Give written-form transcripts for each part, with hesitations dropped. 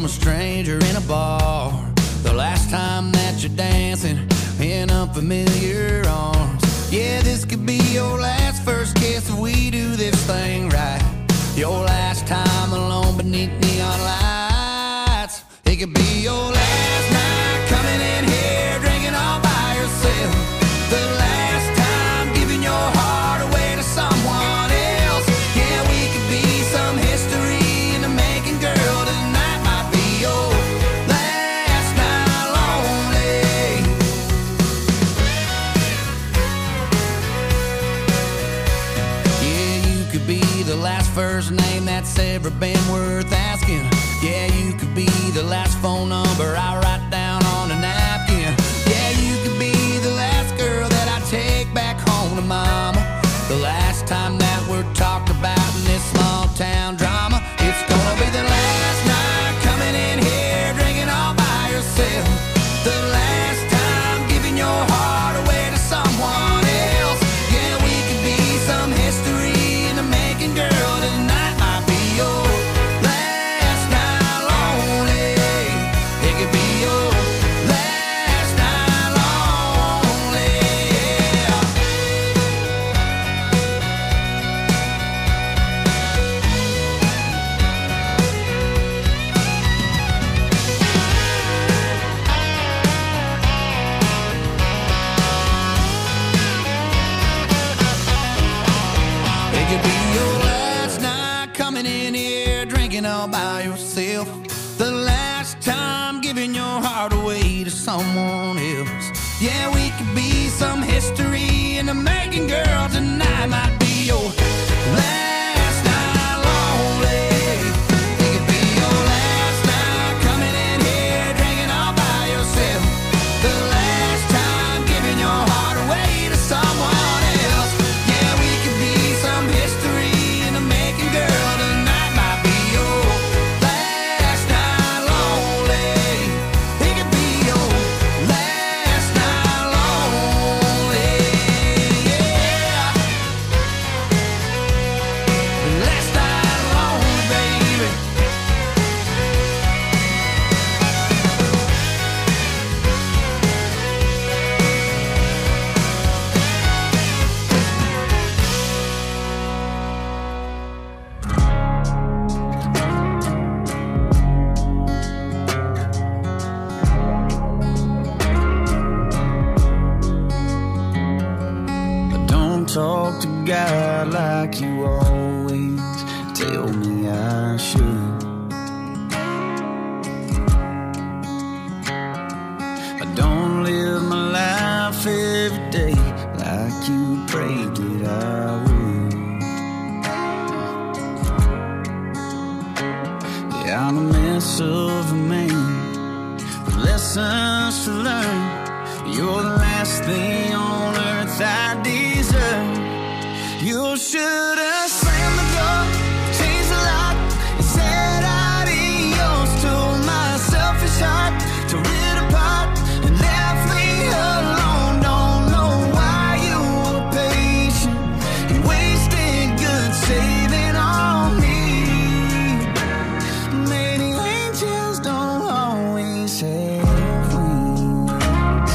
from a stranger in a bar. The last time that you're dancing in unfamiliar arms. Yeah, this could be your last first kiss if we do this thing right. Your last time alone beneath neon lights. It could be your last night coming in here drinking all by yourself. The last time giving your heart away to someone else. Yeah, we could be some history in the making, girl. Tonight might be your last night lonely. Yeah, you could be the last first name that's ever been worth asking. Yeah, you could be the last phone number I write down on a napkin. Yeah, you could be the last girl that I take back home to mama. The last time that we're talked about in this small town drama. It's gonna be the last night coming in here drinking all by yourself. The last time giving your heart away to someone else. Yeah, we could be some history in the making, girl. Tonight might be your last night lonely. It could be your last night lonely. Yeah. It could be your last night coming in here drinking all by yourself. The last time giving your heart away to someone else. Yeah, we could be some history in the making, girl. Tonight might be your last night lonely. It could be your last night coming in here drinking all by yourself. The last time giving your heart away to someone else. Yeah, we could be some history in the making, girl. Tonight might be your last night lonely. It could be your last night lonely. Yeah. Last night lonely, baby. I don't talk to God like you always tell me I should. I don't live my life every day like you prayed that I would. Yeah, I'm a mess of a man with lessons to learn. You're the last thing on earth I deserve. You should have slammed the door, changed the lock, and said adios to my selfish heart. Tore it apart and left me alone. Don't know why you were patient and wasted good saving on me. Maybe angels don't always have wings.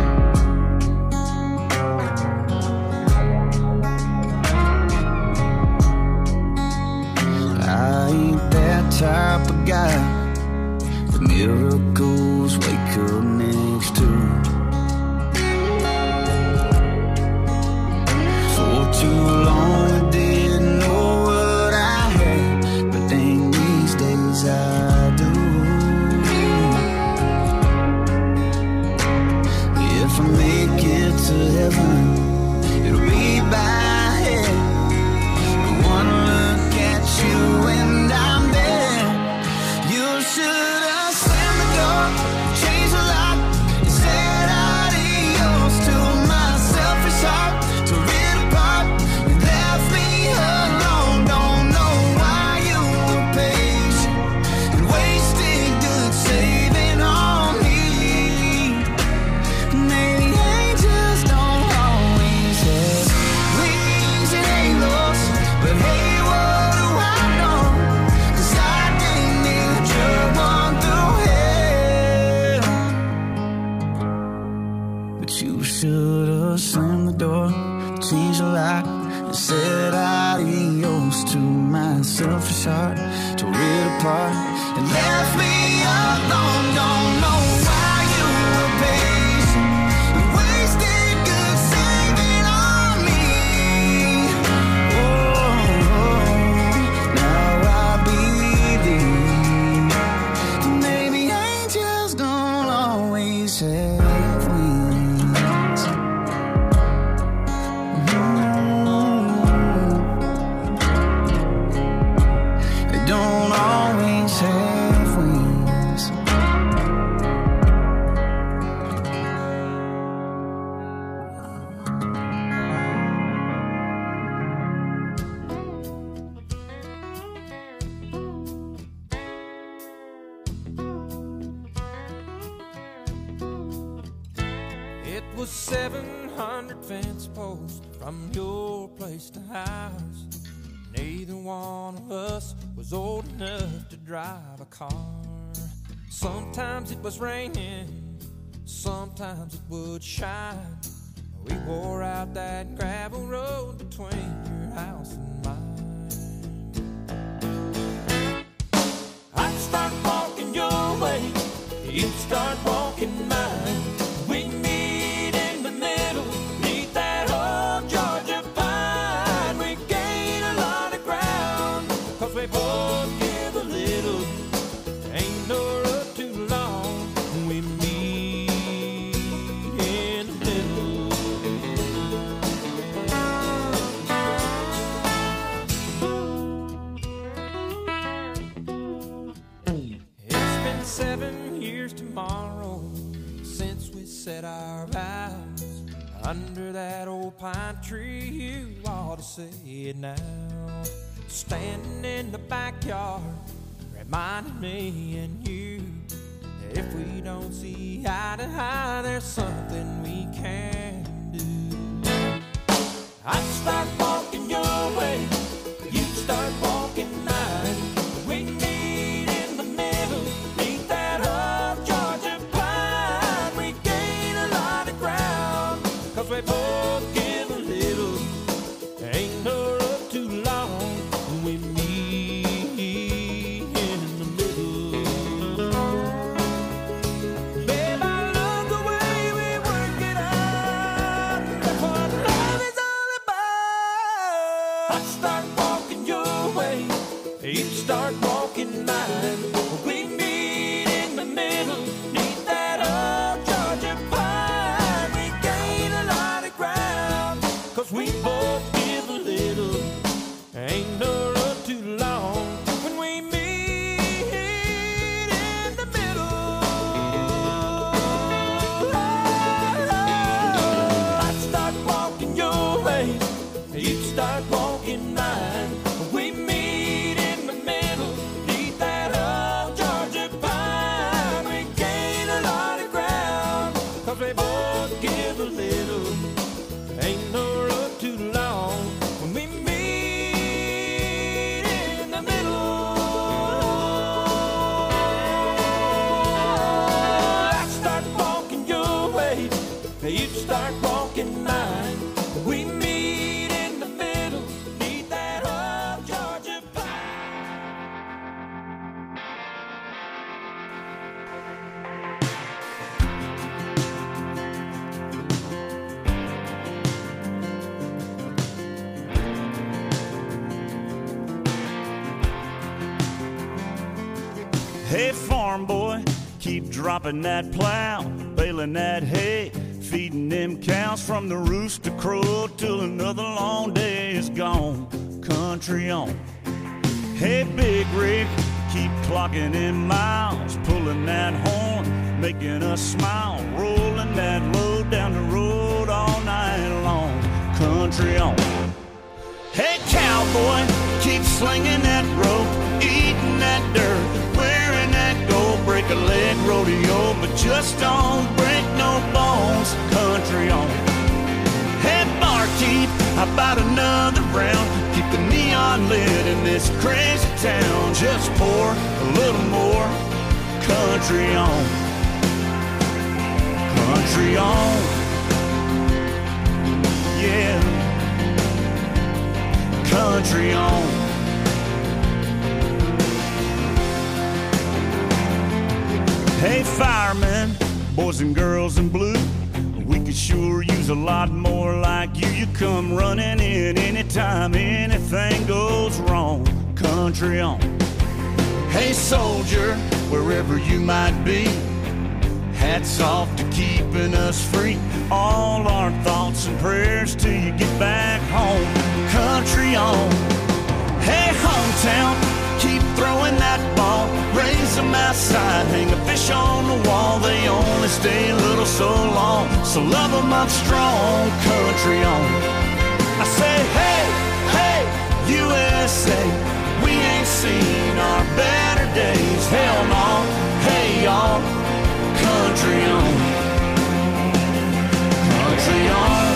I ain't that type of guy that miracles wake up next to. For too long I didn't know what I had, but then these days I do. If I make it to heaven, it'll be by head. One look at you and I'm there. You should have slammed the door, changed the lock, myself a shot, tore it apart, and left me alone. Don't know why you were patient and wasted good saving on me. Oh, now I believe maybe angels don't always have wings. They don't always have wings. It was 700 fence posts from your place to ours. Neither one of us was old enough to drive a car. Sometimes it was raining, sometimes it would shine. We wore out that gravel road between your house and mine. I'd start walking your way, you'd start walking mine. We meet in the middle, neath that old Georgia pine. We gain a lot of ground, 'cause we both give a little. Ain't no road too long when we meet in the middle. It's been 7 years tomorrow since we said our vows under that old pine tree. You ought to say it now. Standing in the backyard, reminding me and you that if we don't see eye to eye, there's something we can do. I'd start walking your way, you'd start walking mine. We meet in the middle, neath that old Georgia pine. We gain a lot of ground, 'cause we both give a little. Ain't no road too long when we meet in the middle. Babe, I love the way we work it out. That's what love is all about. I start walking your way, you start walking mine. We meet in the middle, neath that old Georgia pine. We gain a lot of ground, 'cause we both give a little. Ain't no road too long when we meet in the middle. I'd start walking your way, you'd start walking mine. We meet in the middle, neath that old Georgia pine. We gain a lot of ground, 'cause we both give a little. Ain't no road too long when we meet in the middle. I'd start walking your way, you'd start walking mine. We meet in the middle, neath that old Georgia pine. Hey, farm boy, keep dropping that plow, baling that hay, feeding them cows from the rooster crow till another long day is gone. Country on. Hey, Big Rick, keep clocking in miles, pulling that horn, making us smile, rolling that load down the road all night long. Country on. Hey, cowboy, keep slinging that rope, eating that dirt, wearing that gold, break a leg rodeo, but just don't break no bones. Country on. Hey, barkeep, how about another round? Keep the neon lit in this crazy town. Just pour a little more. Country on. Country on. Yeah. Country on. Hey firemen, boys and girls in blue, we could sure use a lot more like you. You come running in anytime anything goes wrong. Country on. Hey soldier, wherever you might be, hats off to keeping us free. All our thoughts and prayers till you get back home. Country on. Hey hometown, keep throwing that ball. Raise them outside, hang a fish on the wall. They only stay a little so long, so love them up strong. Country on. I say hey, hey, USA, we ain't seen our better days. Hell no, hey y'all, country on. Country on.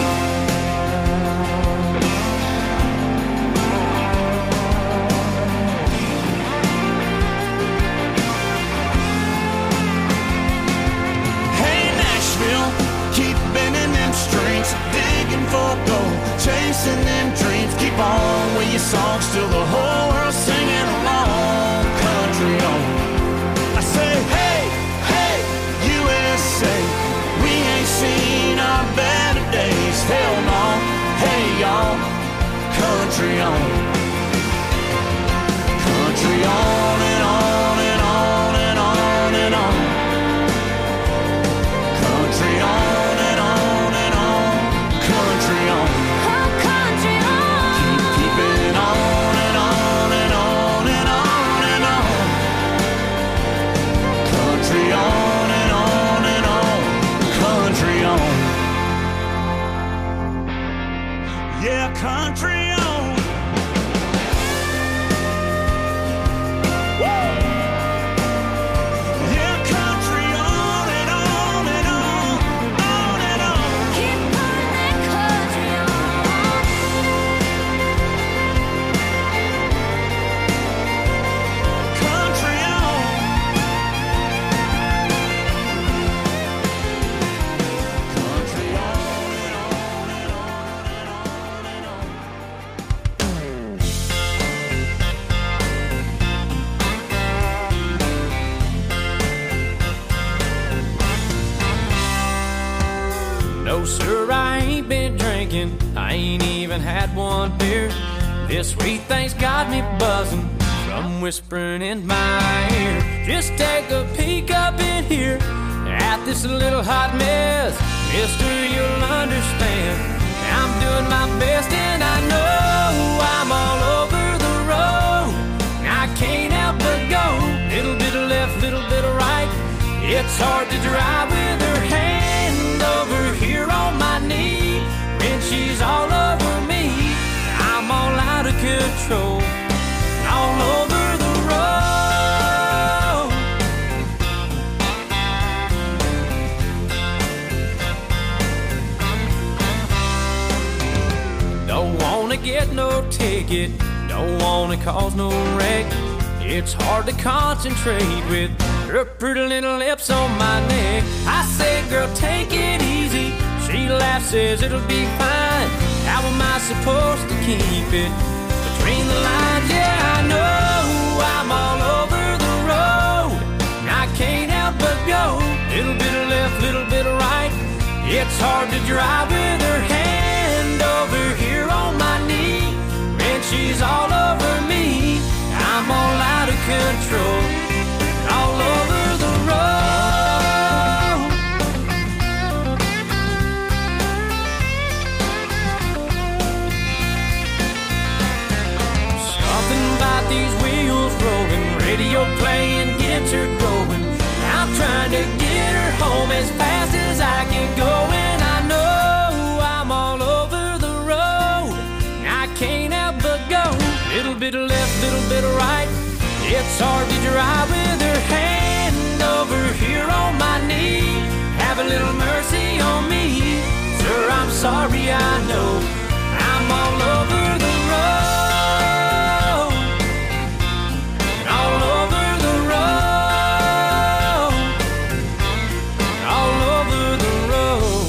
Keep bending them strings, digging for gold, chasing them dreams. Keep on with your songs till the whole world's singing along. Country on. I say hey, hey, USA, we ain't seen our better days. Hell no, hey y'all, country on. Country on and on and on and on and on. Country on and on and on. Country on. Oh, country on. Keep it on and on and on and on and on. Country on and on and on. Country on. Yeah, country on. Woo! No, sir, I ain't been drinking. I ain't even had one beer. This sweet thing's got me buzzing from whispering in my ear. Just take a peek up in here at this little hot mess. Mister, you'll understand I'm doing my best, and I know I'm all over the road. I can't help but go. Little bit of left, little bit of right. It's hard to drive with her hand over here on my knee. When she's all over me, I'm all out of control, all over the road. Don't wanna get no ticket, don't wanna cause no wreck. It's hard to concentrate with her pretty little lips on my neck. I say, girl, take it easy. She laughs, says it'll be fine. How am I supposed to keep it between the lines? Yeah, I know I'm all over the road. I can't help but go. Little bit of left, little bit of right. It's hard to drive with her hand over here on my knee. When she's all over me, I'm all out of control, all over the road. Something about these wheels rolling, radio playing gets her going. I'm trying to get her home as fast as I can go, and I know I'm all over the road. I can't help but go. Little bit of left, little bit of right. It's hard to drive with her hand over here on my knee. Have a little mercy on me, sir, I'm sorry, I know I'm all over the road, all over the road, all over the road.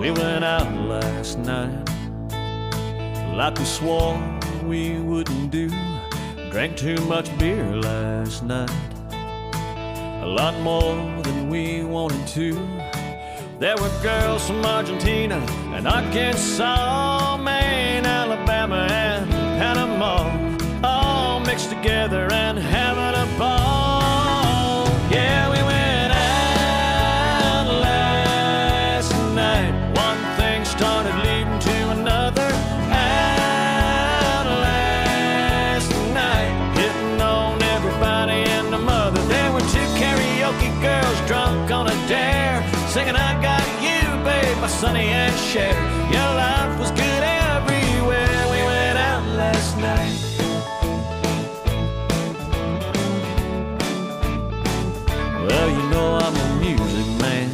We went out last night like we swore we wouldn't do. Drank too much beer last night, a lot more than we wanted to. There were girls from Argentina and Arkansas, Maine, Alabama, and Panama, all mixed together and having a ball. Yeah, we went out last night. One thing started leading to another. Out last night, hitting on everybody and the mother. There were two karaoke girls drunk on a dare, singing I Got You, babe, by Sonny and Cher. Your life was good everywhere. We went out last night. Well, you know I'm a music man.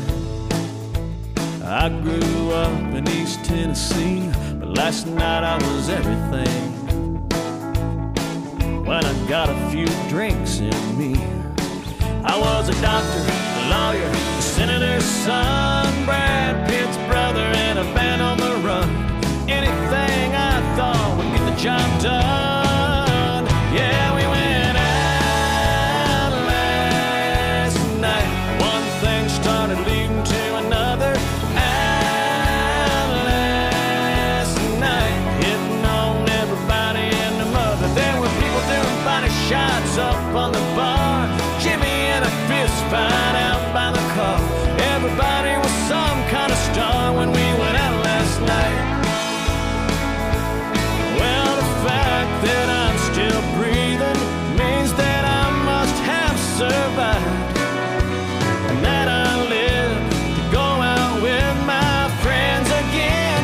I grew up in East Tennessee, but last night I was everything. When I got a few drinks in me, I was a doctor, a lawyer, a senator's son, Brad Pitt's brother, and a band on the run. Anything I thought would get the job done. Yeah, we went out last night. One thing started leading to another. Out last night, hitting on everybody and the mother. There were people doing body shots up on the bar, Jimmy in a fist fight out by the car. Everybody was some kind of star when we went out last night. Well, the fact that I'm still breathing means that I must have survived, and that I live to go out with my friends again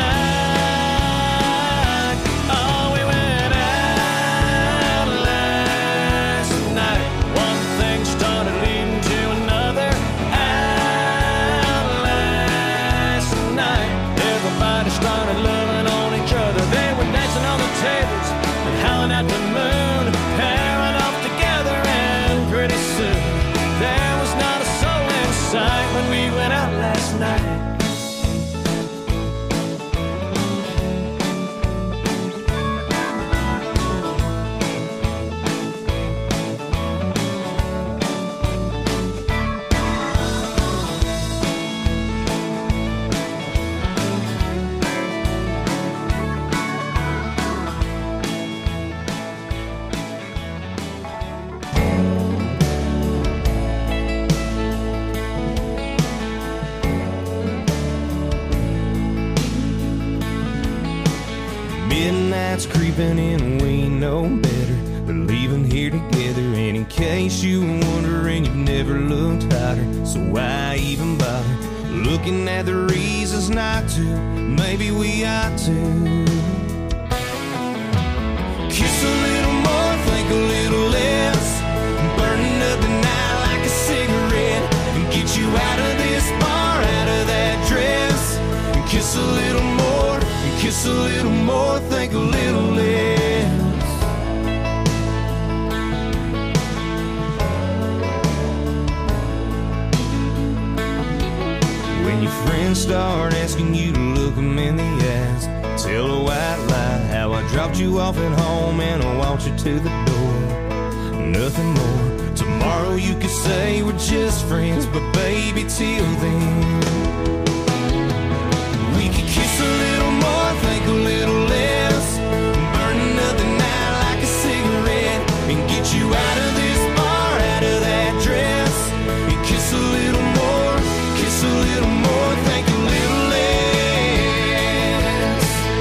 tonight. Oh, we went out last night. One thing started leading to another. Out last night, everybody started loving on each other. They were dancing on the tables and howling at the moon, pairing off together, and pretty soon there was not a soul in sight when we went out last night. Midnight's creeping in, we know better, but leaving here together. And in case you were wondering, you've never looked hotter, so why even bother looking at the reasons not to? Maybe we ought to kiss a little more, think a little less, burning up the night like a cigarette, and get you out of this bar, out of that dress, and kiss a little more, and kiss a little more, think a little less. When your friends start asking you to look them in the eyes, tell a white lie how I dropped you off at home and I walked you to the door. Nothing more. Tomorrow you could say we're just friends, but baby, till then we could kiss a little more, think a little less, burning up the night like a cigarette, and get you out of this bar, out of that dress, and kiss a little more, kiss a little more, think a little less.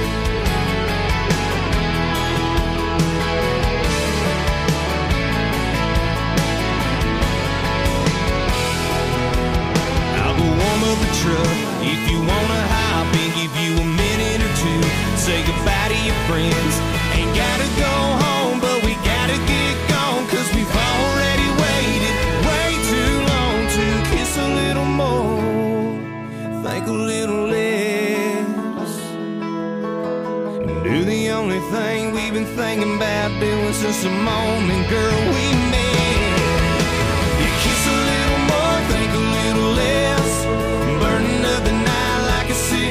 I'll go warm up the truck if you wanna hop and give you a minute or two. Say goodbye to your friends. Ain't gotta go home, but we gotta get gone, 'cause we've already waited way too long to kiss a little more, think a little less, and do the only thing we've been thinking about doing since the moment, girl, we met. You kiss a little more, think a little less, burning up the night like a cigarette.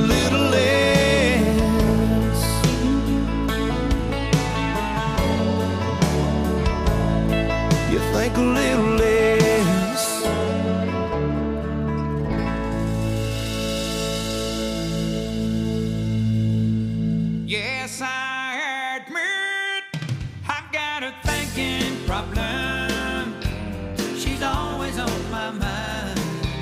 little less. You think a little less. Yes, I admit I've got a thinking problem. She's always on my mind.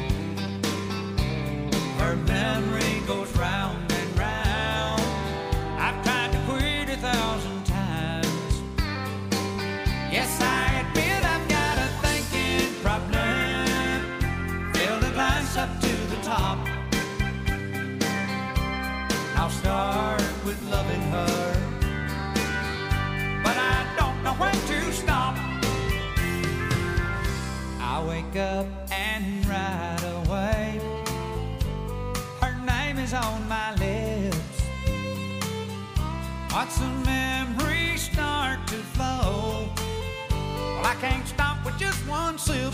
Her memory goes round and round. I've tried to quit 1,000 times. Yes, I admit I've got a thinking problem. Fill the glass up to the top. I'll start with loving her, but I don't know when to stop. I wake up and right away her name is on my lips. Watch the memories start to flow. Well, I can't stop with just one sip.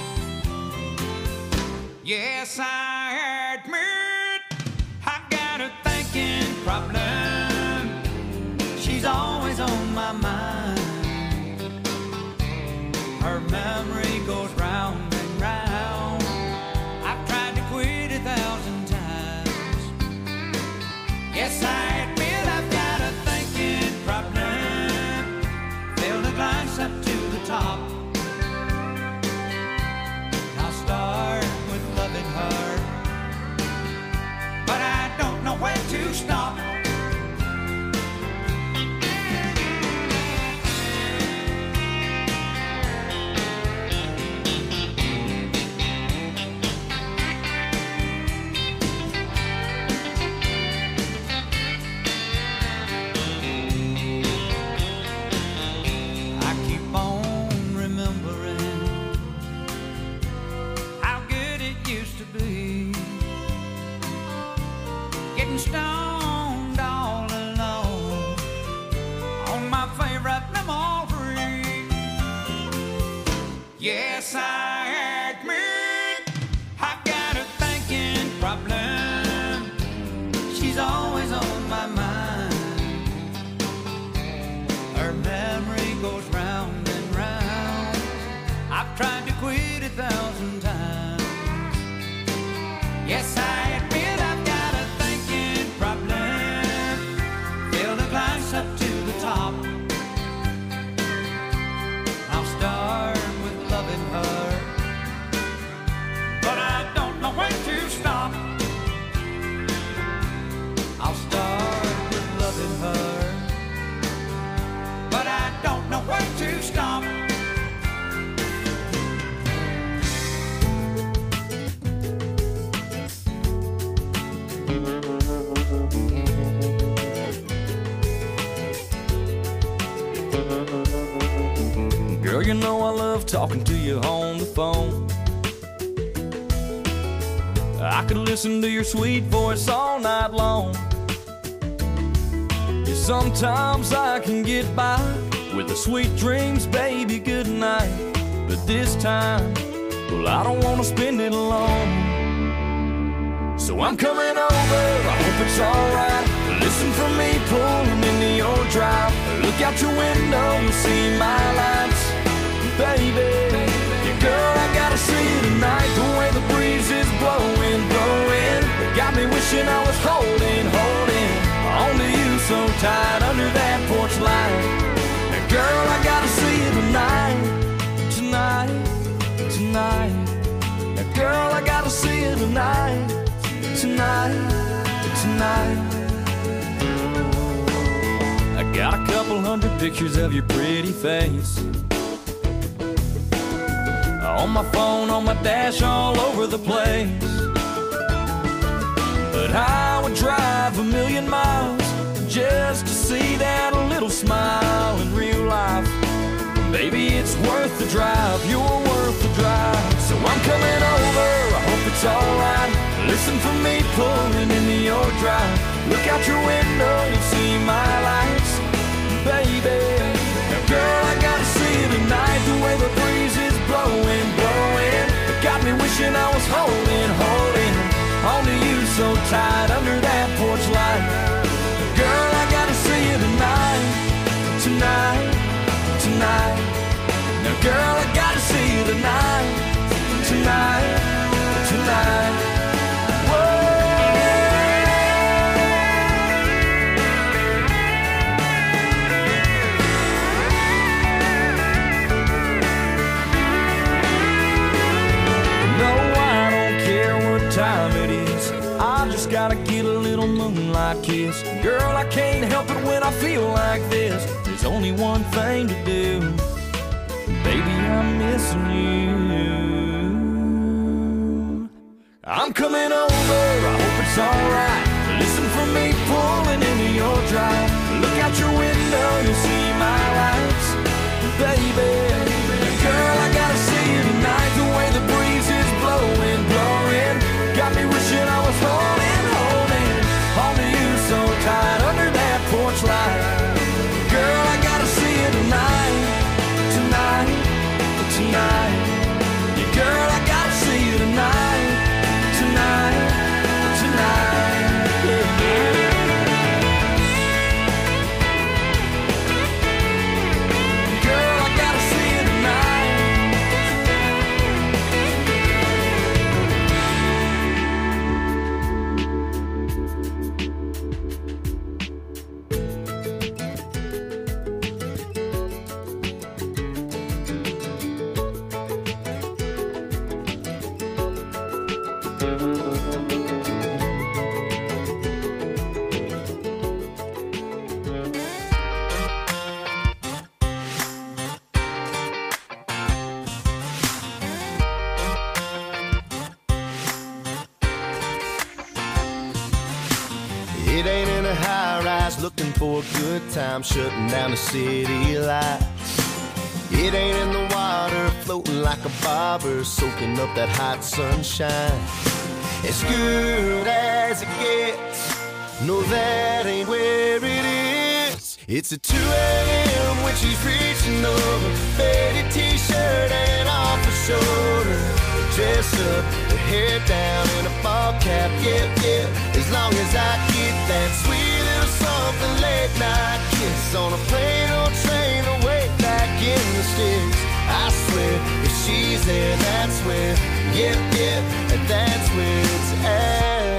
Yes, I admit I've got a thinking problem. She's always on my mind. Her memory goes round and round. I've tried to quit 1,000 times. Yes, I admit I've got a thinking problem. Fill the glass up to the top. I'll start with loving her, but I don't know when to stop. I keep on remembering how good it used to be. Getting stoned all alone on my favorite memory. Yes, I admit I've got a thinking problem. She's always on my mind. Her memory goes round and round. I've tried to quit 1,000 times. Yes, I admit I've got a thinking problem. Fill the glass up to the top. I'll start with loving her, but I don't know when to stop. I'll start with loving her, but I don't know when to stop. Girl, you know I love talking to you on the phone. I could listen to your sweet voice all night long. Yeah, sometimes I can get by with the sweet dreams, baby, good night. But this time, well, I don't want to spend it alone. So I'm coming over, I hope it's alright. Listen for me pulling into your drive. Look out your window, you'll see my lights. Baby, yeah, girl, I gotta see you tonight. The way the breeze is blowing, blowing, it got me wishing I was holding onto you so tight under that porch light. Now, girl, I gotta see you tonight. Now, girl, I gotta see you tonight. I got a couple hundred pictures of your pretty face on my phone, on my dash, all over the place. But I would drive 1,000,000 miles just to see that little smile in real life. Baby, it's worth the drive, you're worth the drive. So I'm coming over, I hope it's alright. Listen for me pulling into your drive. Look out your window, you'll see my lights. Baby, now girl, I gotta see you tonight. The way the breeze is blowing, blowing, it got me wishing I was holding onto you so tight under that night kiss. Girl, I can't help it when I feel like this. There's only one thing to do. Baby, I'm missing you. I'm coming over, I hope it's alright. Listen for me pulling into your drive. Look out your window, you'll see my lights. Baby, girl, I gotta see you tonight. The way the breeze is blowing, blowing, got me wishing I was holding onto you so tight under that porch light. Girl, I gotta see you tonight, tonight, tonight. Yeah, girl, I gotta see you tonight, tonight, tonight. Yeah, yeah. Girl, I gotta see you tonight. It ain't in a high-rise looking for a good time, shutting down the city lights. It ain't in the water floating like a bobber, soaking up that hot sunshine. As good as it gets, no, that ain't where it is. It's at 2 a.m. when she's reaching over, faded t-shirt and off her shoulder, dress up, her hair down in a ball cap, yeah, yeah. As long as I get that sweet little something late night kiss on a plane or train away back in the sticks. I swear, if she's there, that's where, yeah, yeah, that's where it's at.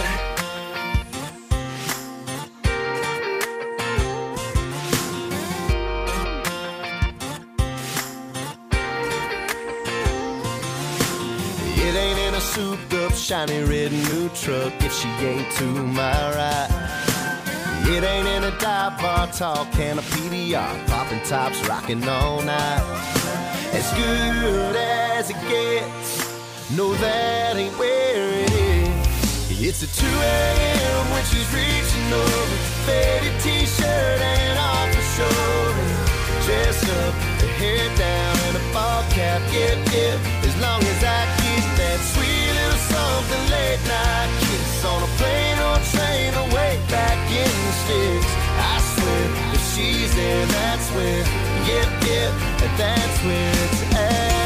It ain't in a souped up, shiny red new truck if she ain't to my right. It ain't in a dive bar, tall can of PBR, popping tops, rocking all night. As good as it gets, no, that ain't where it is. It's at 2 a.m. when she's reaching over, faded t-shirt and off her shoulder, dress up, her hair down and a ball cap, yeah, yeah. As long as I get that sweet little something late night kiss on a plane or train away back in the sticks. I swear, if she's there, that's where, yeah, yeah, that's where it's at.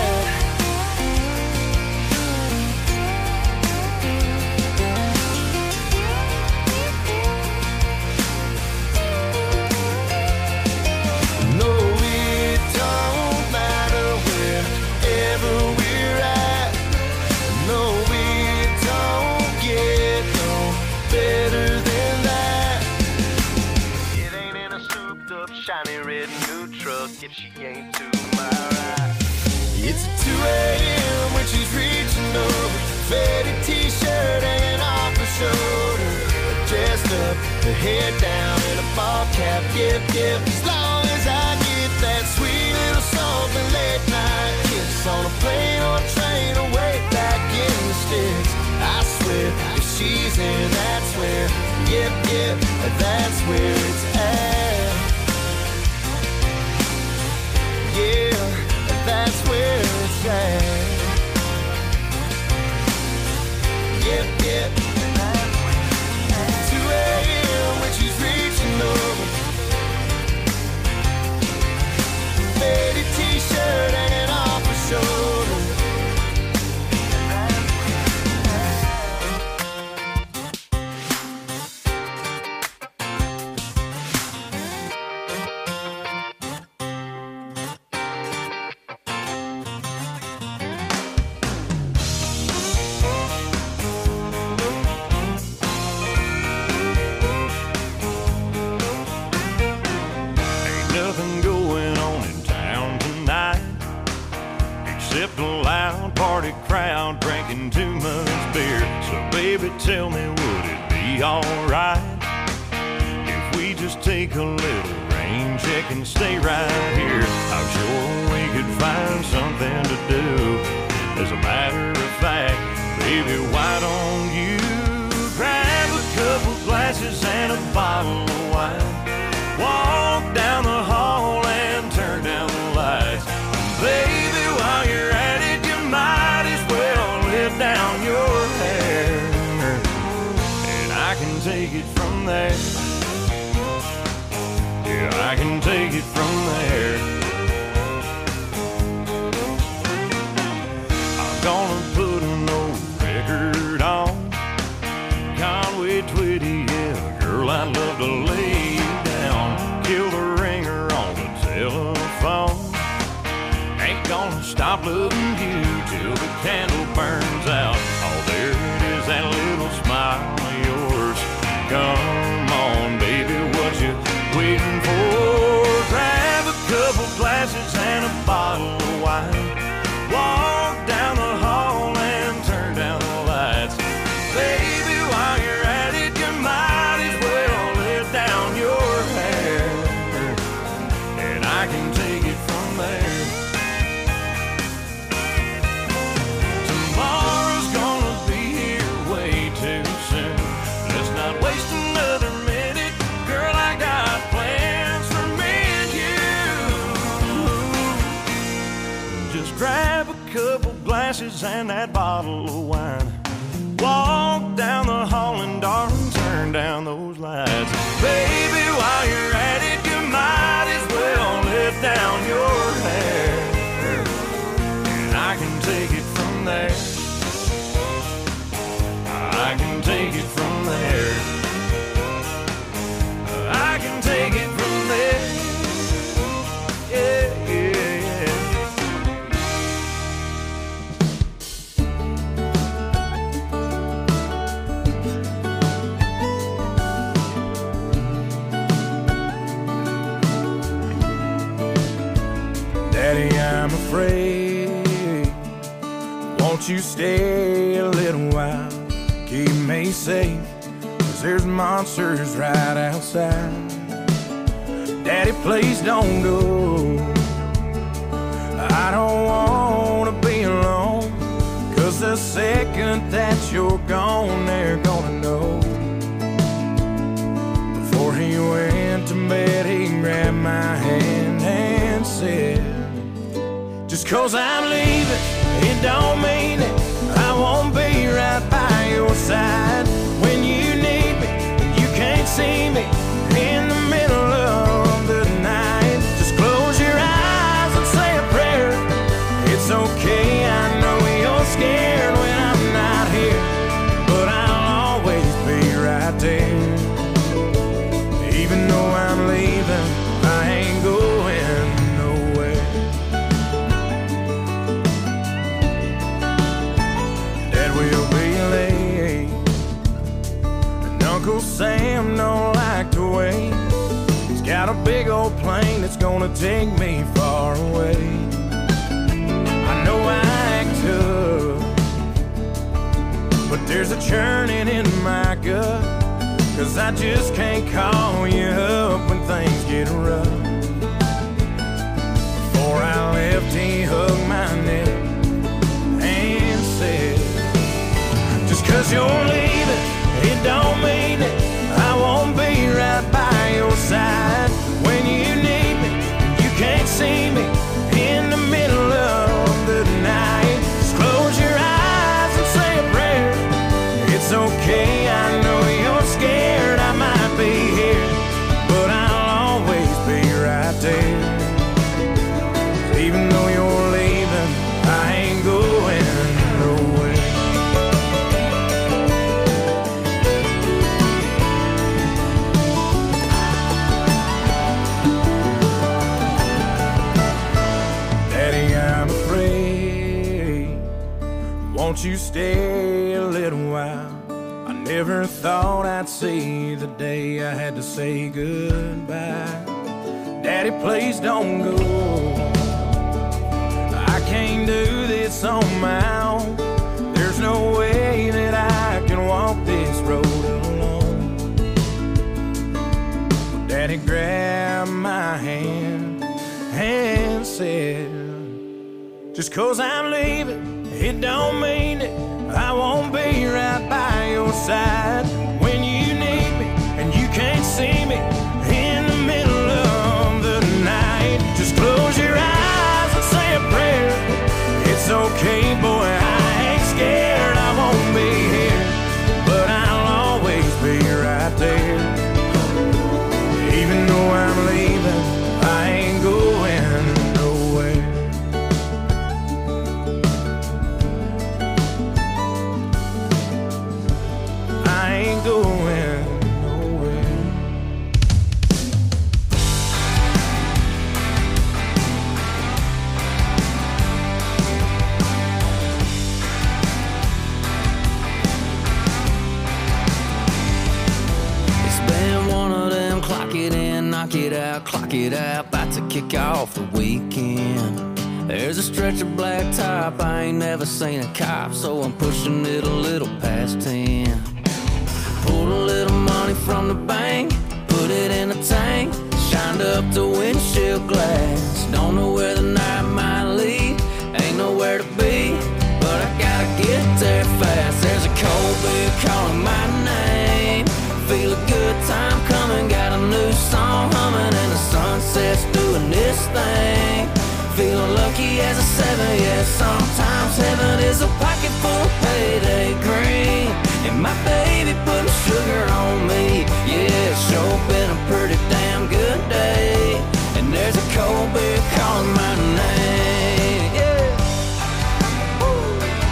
If she ain't to my right. It's at 2 a.m. when she's reaching over, faded t-shirt hanging off her shoulder, dressed up, her hair down in a ball cap, yep, yep. As long as I get that sweet little something late night kiss on a plane or train away back in the sticks. I swear, if she's in, that's where, yep, yep, that's where it's at. Yeah, that's where it's at. Yep, yep. 2 a.m. when she's reaching over, faded t-shirt hanging off her shoulder. Crowd drinking too much beer. So baby, tell me, would it be alright just take a little rain check and stay right here. I'm sure we could find something to do. As a matter of fact, baby, why don't you grab a couple glasses and a bottle of wine? Walk down the hall and turn down the lights. Baby, while you're at it, you might as well let down your hair, and I can take it from there. Yeah, I can take it from there. I'm gonna put an old record on Conway Twitty, yeah, girl, I'd love to lay you down. Kill the ringer on the telephone. Ain't gonna stop loving you till the candle burns out. Oh, there it is, that little smile of yours. Come on, baby, what you waiting for? Grab a couple glasses and a bottle of wine. Walk down the hall and turn down the lights. Baby, while you're at it, you might as well let down your hair, and I can take it from there. Tomorrow's gonna be here way too soon. Let's not waste another minute. Girl, I got plans for me and you. Just grab a couple glasses and that bottle of wine. Walk down the hall and darling, turn down those lights. Baby, while you're at it, you might as well let down your hair, and I can take it from there. I can take it from there. I can take it from there. Yeah, yeah, yeah. Daddy, I'm afraid. Won't you stay a little while? Keep me safe, 'cause there's monsters right outside. Daddy, please don't go. I don't wanna be alone, 'cause the second that you're gone, they're gonna know. Before he went to bed, he grabbed my hand and said, just 'cause I'm leaving, it don't mean that I won't be right by your side. When you need me, you can't see me in the middle of the night. Just close your eyes and say a prayer. It's okay, I know you're scared when I'm not here, but I'll always be right there. Even though I'm leaving, I ain't going nowhere. Dad will be late, and Uncle Sam don't like to wait. He's got a big old plane that's gonna take me far away. I know I act tough, but there's a churning in my gut, 'cause I just can't call you up when things get rough. Before I left, he hugged my neck and said, just 'cause you're leaving, it don't mean that I won't be right by your side. When you need me, you can't see me in the middle of the night. Just close your eyes and say a prayer. It's okay, I know you're scared, I might be here, but I'll always be right there. Even though you're leaving, I ain't going nowhere. Daddy, I'm afraid. Won't you stay a little while? I never thought I'd see the day I had to say goodbye. Daddy, please don't go. I can't do this on my own. There's no way that I can walk this road alone. Daddy grabbed my hand and said, just 'cause I'm leaving, it don't mean that I won't be right by your side when you need me and you can't see me in the middle of the night. Just close your eyes and say a prayer. It's okay, boy, I ain't scared. I won't be here, but I'll always be right there. Even though I'm leaving, I ain't going nowhere. I ain't going nowhere. It's been one of them clock it in, knock it out, clock it out, about to kick off the weekend. There's a stretch of black top, I ain't never seen a cop, so I'm pushing it a little past 10. Pulled a little money from the bank, put it in a tank, shined up the windshield glass. Don't know where the night might lead, ain't nowhere to be, but I gotta get there fast. There's a cold beer calling my name, feel a good time coming, got a new song humming, and the sunset's doing this thing. Feeling lucky as a 7, yeah, sometimes heaven is a pocket full of payday green, and my baby putting sugar on me, yeah, it's sure been a pretty damn good day, and there's a cold beer calling my name, yeah. Woo.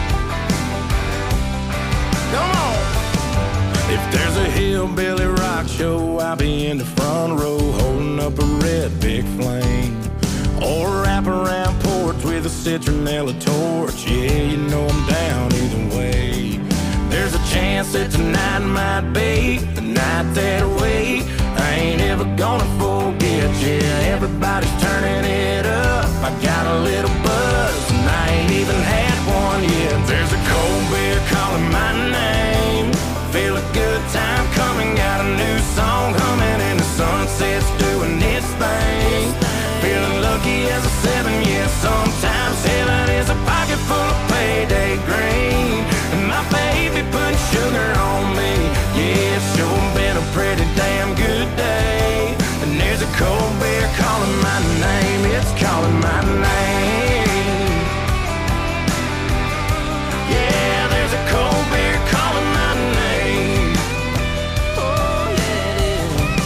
Come on. If there's a hillbilly rock show, I'll be in the front row holding up a red big flame, or wrap around porch with a citronella torch. Yeah, you know I'm down either way. There's a chance that tonight might be the night that I wait. I ain't ever gonna forget, yeah, everybody's turning it up. I got a little buzz and I ain't even had one yet. There's a cold beer calling my name, feel a good time coming, got a new song humming, and the sunset's doing its thing. Feeling lucky as a 7, yeah, sometimes heaven is a pocket full of payday green, and my baby putting sugar on me, yeah, it's sure been a pretty damn good day, and there's a cold beer calling my name, it's calling my name, yeah, there's a cold beer calling my name, oh yeah it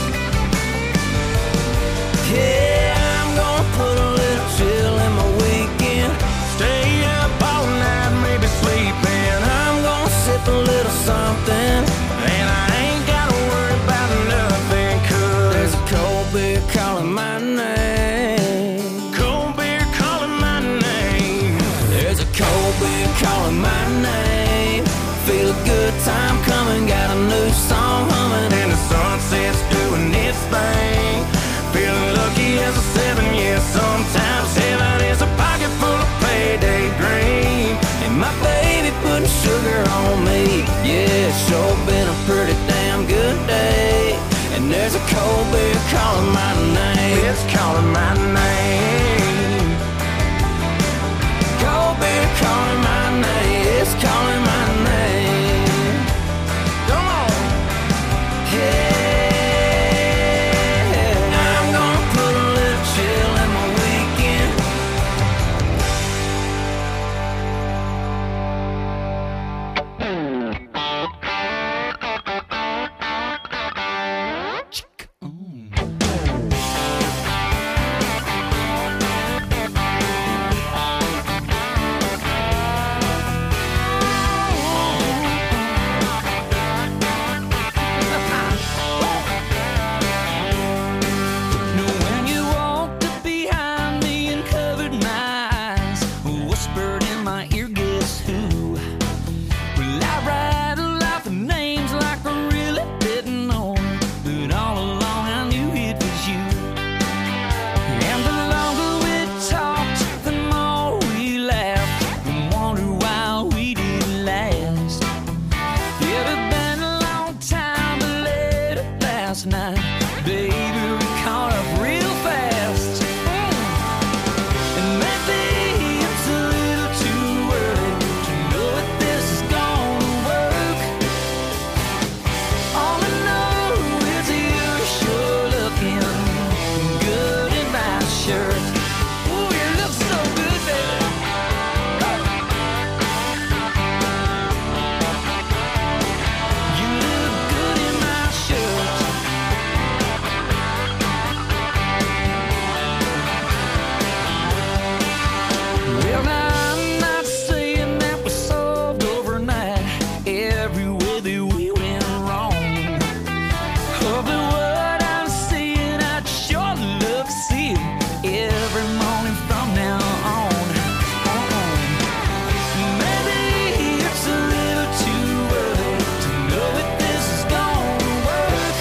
is, yeah. Put a little chill in my weekend, stay up all night, maybe sleeping. I'm gonna sip a little something, and I ain't gotta worry about nothing, 'cause there's a cold beer calling my name. Cold beer calling my name. There's a cold beer calling my name. Feel a good time coming, got a new song humming, and the sunset's doing its thing. Feeling lucky as a 7, yeah, sometimes heaven is a pocket full of payday green, and my baby putting sugar on me, yeah, it's sure been a pretty damn good day, and there's a cold beer calling my name, it's calling my name, cold beer calling my name, it's calling my name, come on, Baby, we caught up real fast. And maybe it's a little too early to know if this is gonna work. All I know is you're sure looking good in my shirt. Ooh, you look so good, baby. You look good in my shirt. Well, I'm not saying that we solved overnight every way that we went wrong. Oh, but what I'm seeing, I'd sure love to see it every morning from now on. Maybe it's a little too early to know if this is gonna work.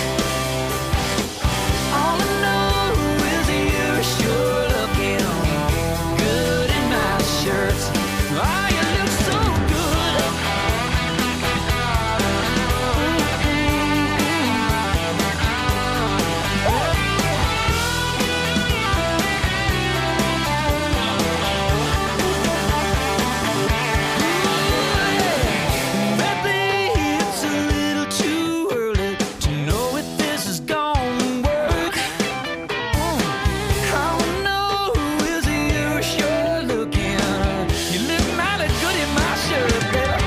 All I know is you're sure looking good in my shirt. Oh, you look so good. Maybe it's a little too early to know if this is gonna work. All I know is you're sure looking. You look mighty good in my shirt, baby.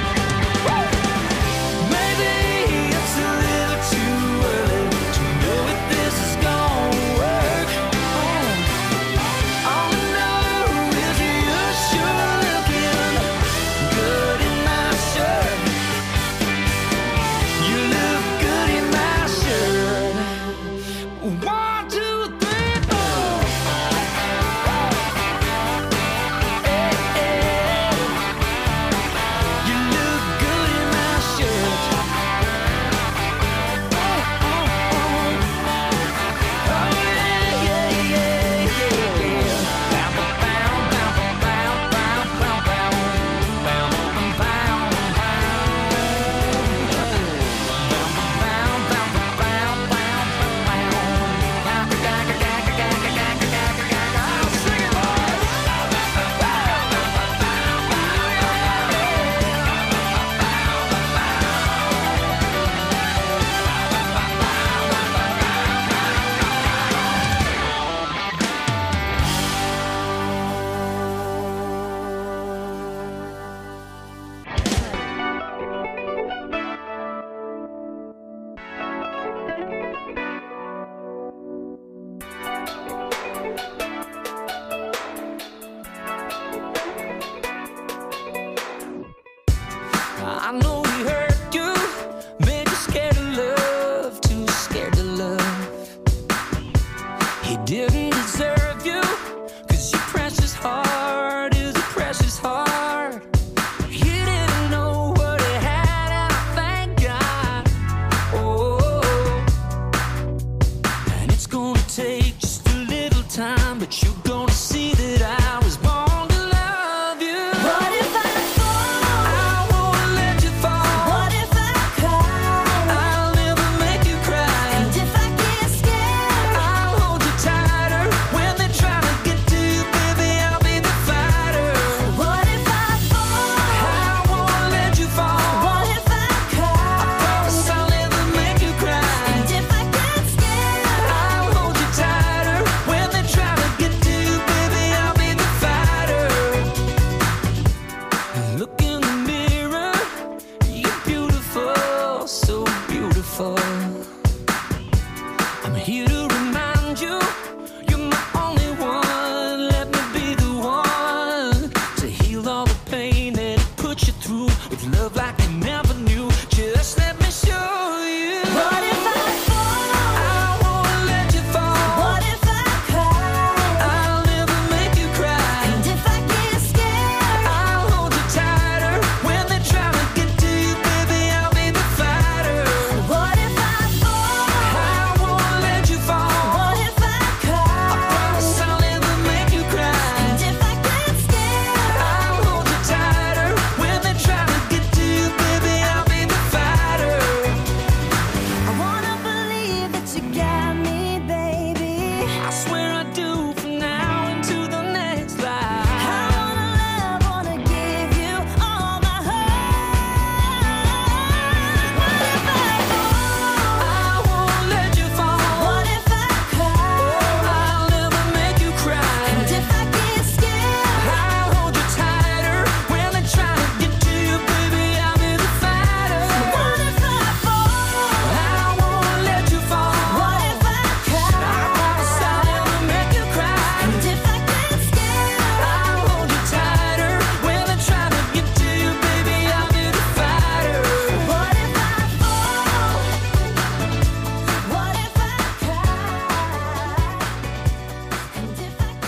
Maybe it's a little too early to know if this is gonna work. All I know is you're sure looking good in my shirt. You look good in my shirt. 1, 2, 3, 4. You look good in my shirt. Oh yeah, yeah, yeah, yeah. Bow, bow, bow, bow, bow, bow, bow, bow, bow, I know he hurt you, made you scared of love, too scared to love. He didn't deserve you, 'cause your precious heart is a precious heart. He didn't know what he had, and I thank God. Oh, and it's gonna take just a little time, but you're gonna see that I was born to love you. What if I fall? I won't let you fall. What if I cry? I'll never make you cry. And if I get scared? I'll hold you tighter. When they try to get to you, baby, I'll be the fighter. What if I fall? I won't let you fall. What if I cry? Promise I'll never make you cry. And if I get scared? I'll hold you tighter. When they try to get to I swear I do from now into the next life. I wanna love, wanna give you all my heart. What if I fall? I won't let you fall. What if I cry? I'll never make you cry. And if I get scared? I'll hold you tighter when they try to get to you, baby. I'll be the fighter. What if I fall? I won't let you fall. What if I cry? I promise I'll never make you cry. And if I get scared? I'll hold you tighter when they try to get to you, baby. I'll be the fighter. What if I fall? What if I cry? And if I get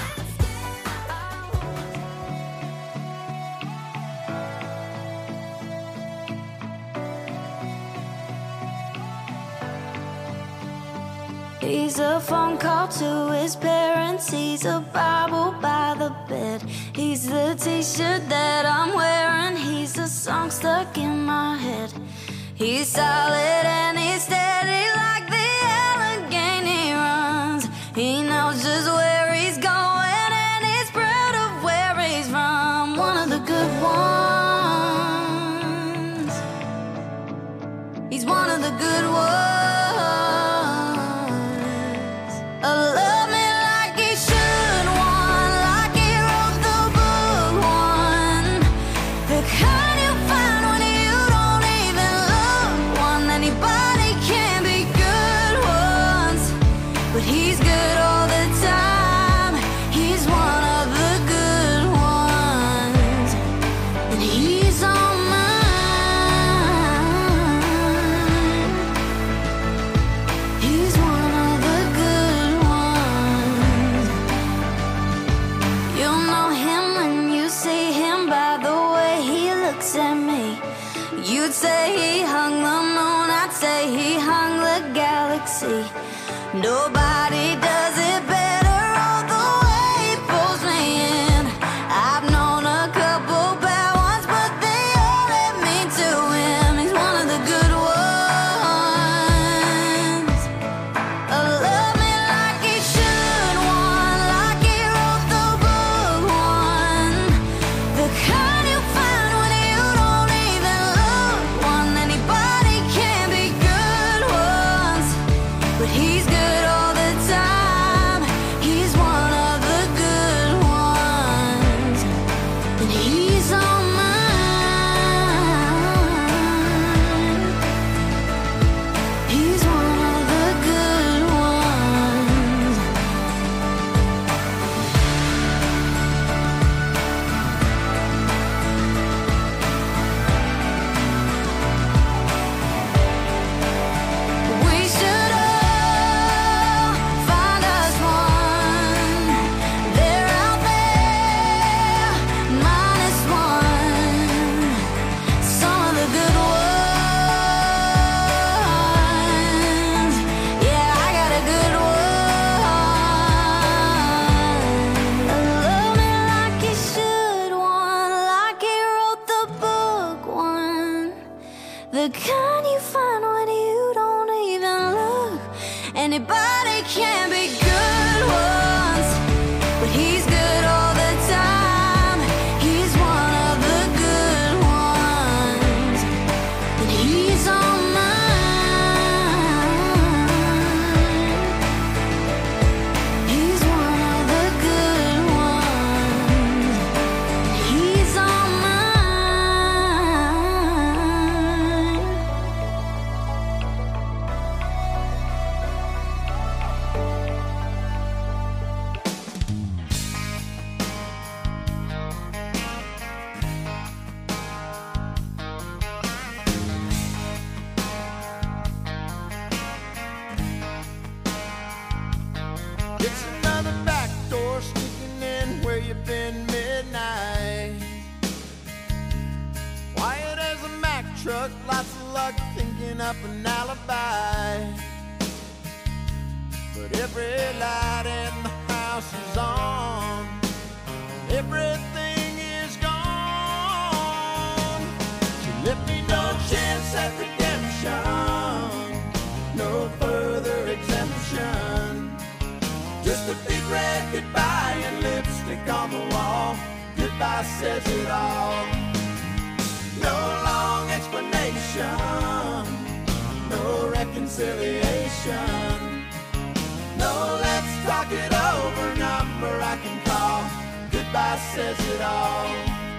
He's a phone call to his parents. He's a Bible by the bed. He's the t-shirt that I'm wearing. He's a song stuck in my head. He's solid and he's steady like the Allegheny runs. He knows just where he's going and he's proud of where he's from. One of the good ones. He's one of the good ones. Love me like he should, one like he wrote the book, one the kind you find when you don't even look, one anybody can be good ones, but he's good all the time. He's one of the good ones, and he's on mine. He's one of the good ones. You'll know him when you see him by the way he looks at me. You'd say he hung the moon, I'd say he hung the galaxy. Nobody does it better, all the way he pulls me in. I've known a couple bad ones, but they all led me to him. He's one of the good ones. Love me like he should, one like he wrote the book, one the kind you find when you don't even look, one anybody can be good ones, but he's good all the time. He's one of the good ones, and he's on mine. He's one of the good ones. We should all find us one. They're out there, minus one. Some of the good ones. Yeah, I got a good one. Love me like he should, one like he wrote the book, one the kind you find when you don't even look. Anybody can be good ones, but he's good all the time. He's one of the good ones, and he's on mine. He's one of the good ones, and he's on mine. It's another back door sneaking in where you've been midnight. Quiet as a Mack truck, lots of luck thinking up an alibi. But every light in the house is on. Everything is gone. She left me no chance at redemption, no further exemption. Just a goodbye says it all. No long explanation, no reconciliation. No, let's talk it over, number I can call. Goodbye says it all.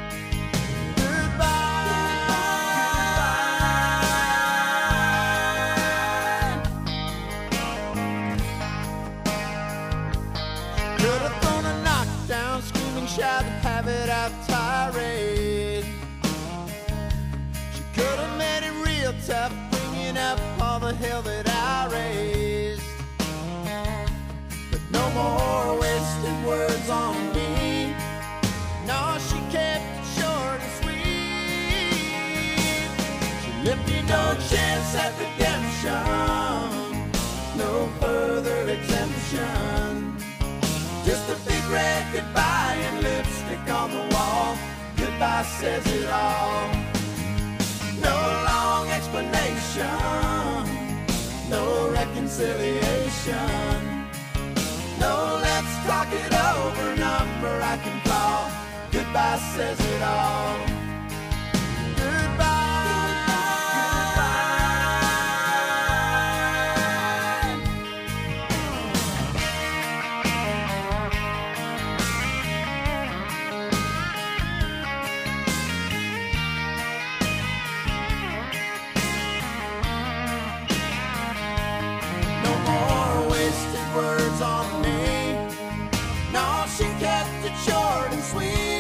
Shout and have it out tirade. She could have made it real tough, bringing up all the hell that I raised. But no more wasted words on me. No, she kept it short and sweet. She left me no chance at redemption, no further exemption. Just a big red goodbye and lipstick on the wall. Goodbye says it all. No long explanation, no reconciliation. No, let's talk it over, number I can call. Goodbye says it all. Short and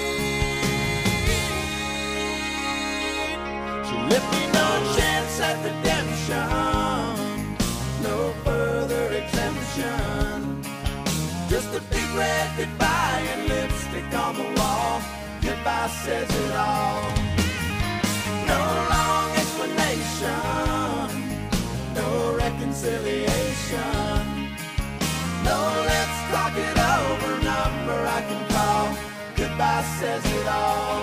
sweet. She left me no chance at redemption, no further exemption. Just a big red goodbye and lipstick on the wall. Goodbye says it all. No long explanation, no reconciliation. No, let's talk it over, number I can call. Goodbye says it all.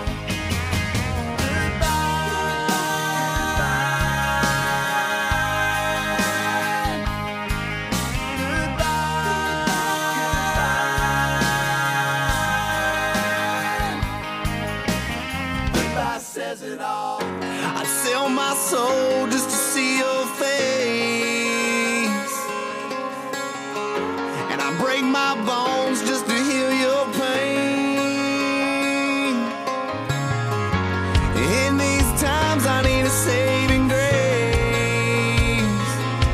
Goodbye says it all. I'd sell my soul just to see your face, and I break my bones just to heal your pain. In these times I need a saving grace,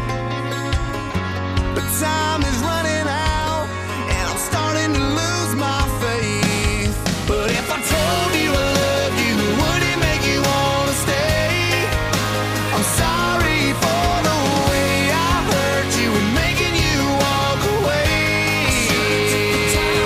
but time is running out and I'm starting to lose my faith. But if I told you I loved you, would it make you wanna stay? I'm sorry for the way I hurt you and making you walk away.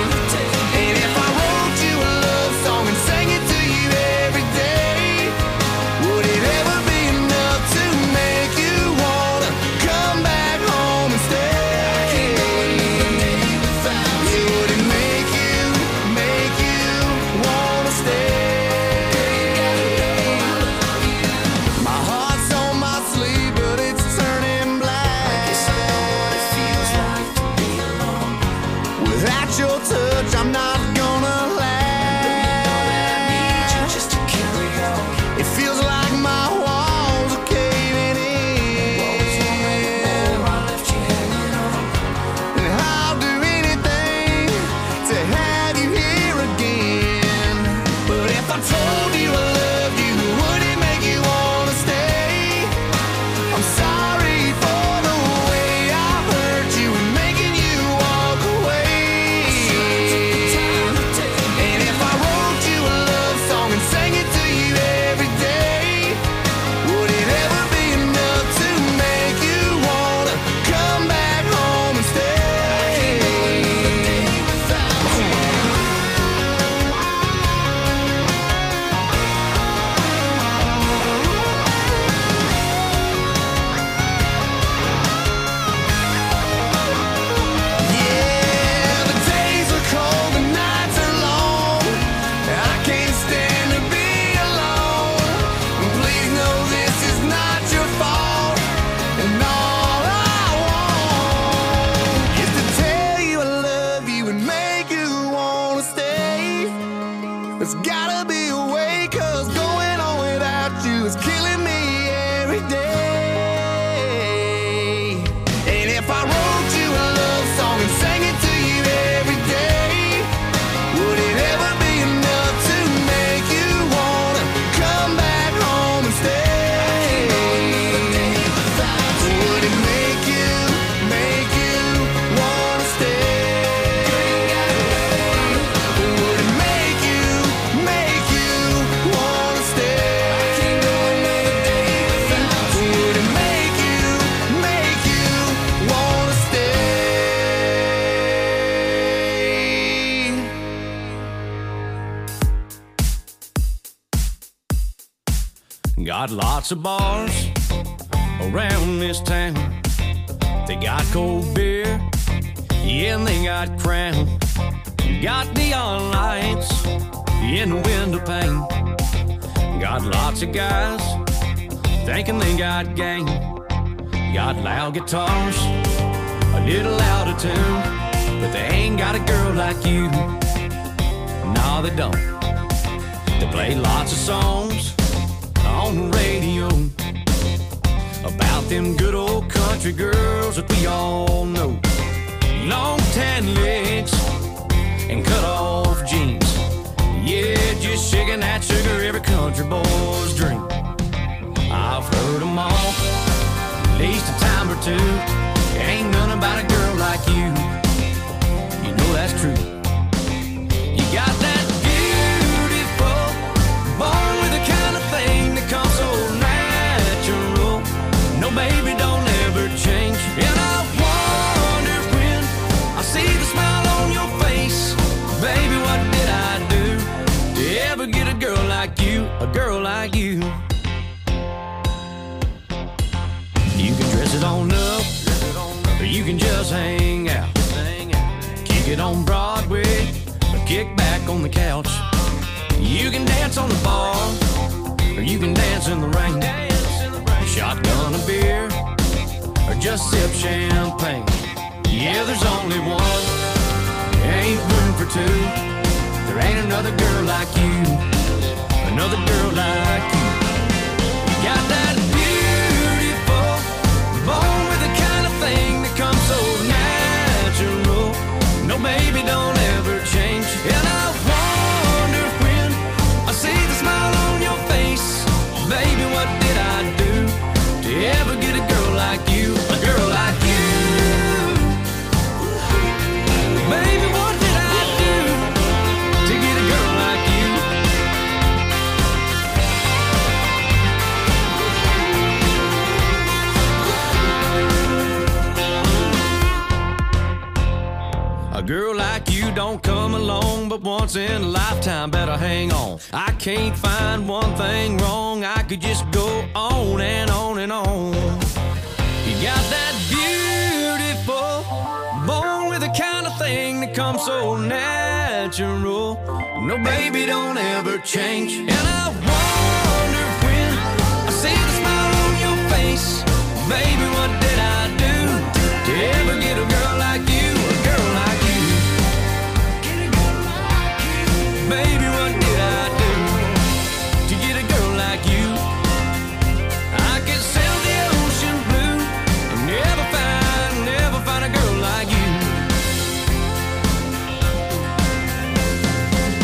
Got lots of bars around this town. They got cold beer, yeah, and they got Crown. Got neon lights in the window pane. Got lots of guys thinking they got game. Got loud guitars, a little out of tune, but they ain't got a girl like you. No, they don't. They play lots of songs on the radio about them good old country girls that we all know. Long tan legs and cut off jeans. Yeah, just shaking that sugar, every country boy's dream. I've heard them all, at least a time or two. Ain't none about a girl like you. You know that's true. You got that beautiful, born with the kind of thing that comes so natural. No, baby, don't ever change. And I wonder when I see the smile on your face, baby, what did I do to ever get a girl like you, a girl like you? You can dress it on up, or you can just hang out. Kick it on Broadway, or kick back on the couch. You can dance on the bar, or you can dance in the rain. Shotgun a beer, or just sip champagne. Yeah, there's only one, ain't room for two. There ain't another girl like you, another girl like you. You got that beautiful, born with the kind of thing that comes so natural. No, baby, don't ever change. And I wonder when I see the smile on your face, baby, what did I do to ever get a girl like you, a girl like you? Baby, what did I do to get a girl like you? A girl like you don't come along but once in a lifetime, better hang on. I can't find one thing wrong, I could just go on and on and on. You got that beautiful, born with the kind of thing that comes so natural. No, baby, don't ever change. And I wonder when I see the smile on your face, baby, what did I do to ever get a girl like